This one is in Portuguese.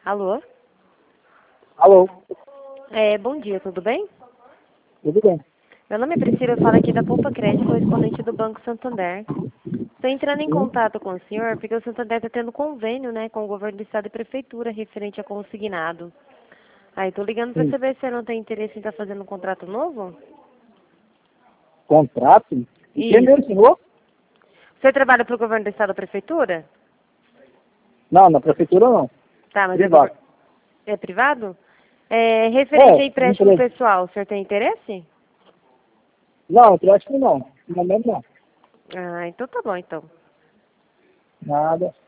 Alô? Alô, Bom dia, tudo bem? tudo bem? Meu nome é Priscila, eu falo aqui da Poupa Crédito, correspondente do Banco Santander. Estou entrando em Sim. contato com o senhor porque o Santander está tendo convênio, né, com o governo do estado e prefeitura referente a consignado. Aí, estou ligando para Sim. saber se você não tem interesse em estar fazendo um contrato novo? Contrato? E quem é Isso. meu senhor? Você trabalha para o governo do estado ou prefeitura? Não, na prefeitura não. Tá, mas Privado. é privado? Referente a empréstimo Empresa. pessoal, o senhor tem interesse? Não, eu acho que não. No momento não. Ah, então tá bom, então. Nada.